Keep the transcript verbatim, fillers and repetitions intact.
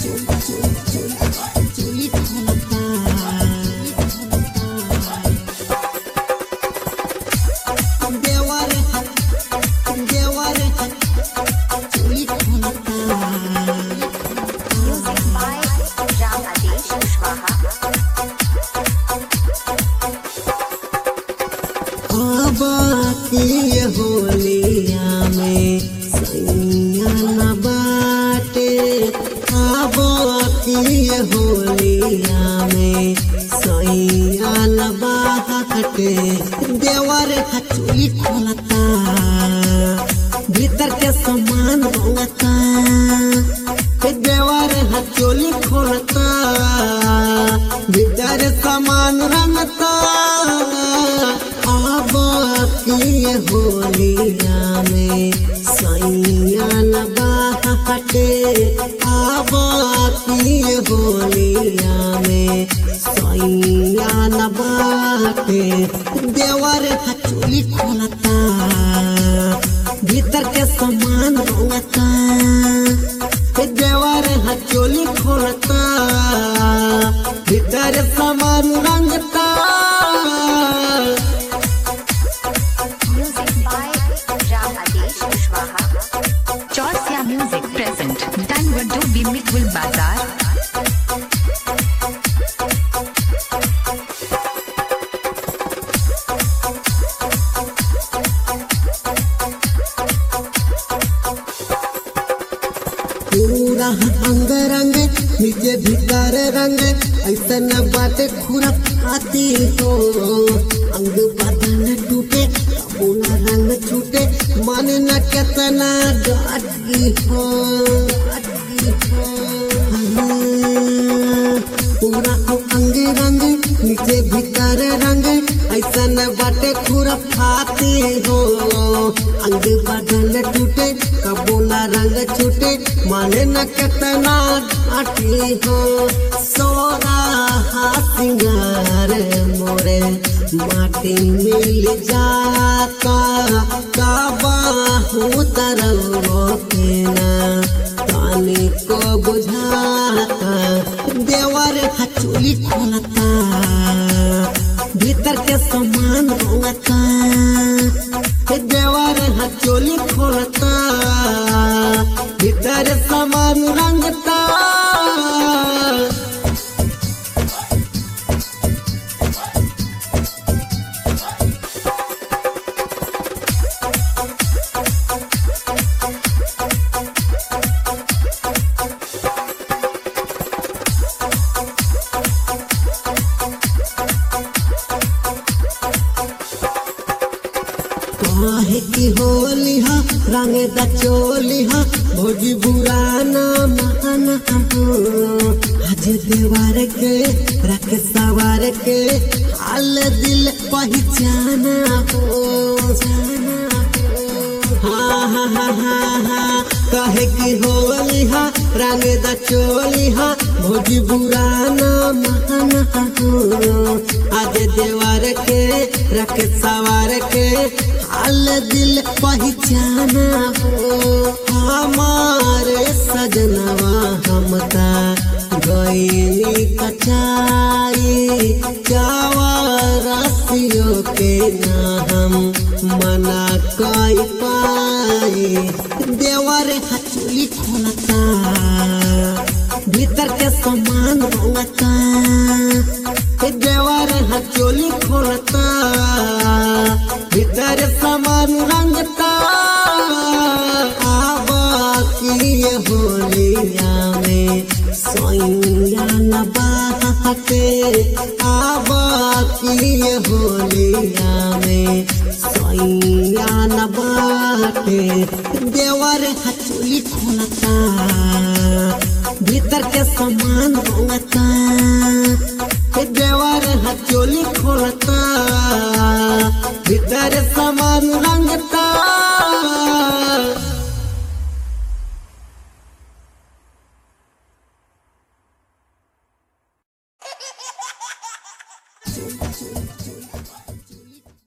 बाकी होलिया में सैया न बाटे बाकी होलिया में सैया न बाटे देवर हचुली खोलता भीतर के सामान रंगता देवर हचोली खोलता भीतर सामान रंगता बाकी होलिया में सैया न बाटे बाकी होलिया में सैया न बाटे देवर हचोली खोलता भीतर के सामान रंगता देवर हचोली खोलता भीतर सामान रंगता Chorsia Music present Danwado Bimikul Bazar. पूरा अंग रंग नीचे भीतर रंग ऐसा न बाटे खुरा खाती हो अंग बदन टूटे पूरा रंग छूटे मन न कितना डाटी हो पूरा अंग रंग नीचे भीतर रंग ऐसा न बाटे खुरा खाती हो अंग बदन टूटे कबूला रंग छूटे माने न कितना डाटी हो सोना सिंगार मोरे माटी मिल जाता काबा तरलो के ना पानी को बुझाता देवर हचोली खोलता भीतर के सामान रंगता देवर हचोली खोलता भीतर सामान रंगता काहे की होली हा रंग द चोली हा भोजी बुराना महाना हो आज देवार के रख सवार के हाल दिल पहचाना हो जाना हाँ हाँ हाँ हाँ हाँ काहे की होली हा रंग द चोली हा भोजी बुराना महाना हो आज देवार के रख सवार के हाल दिल पहचाना हो हमारे सजनवा हमका गईनी कचाई चावा रसियों के ना हम मना कोई पाई देवर हचोली खोलता भीतर के सामान रंगता देवर हचोली खोलता भीतर सामान रंगता बाकी होलिया में सैया न बाटे बाकी होलिया में सैया न बाटे देवर हचोली खोलता भीतर के सामान रंगता देवर हचोली खोलता भीतर सामान रंगता।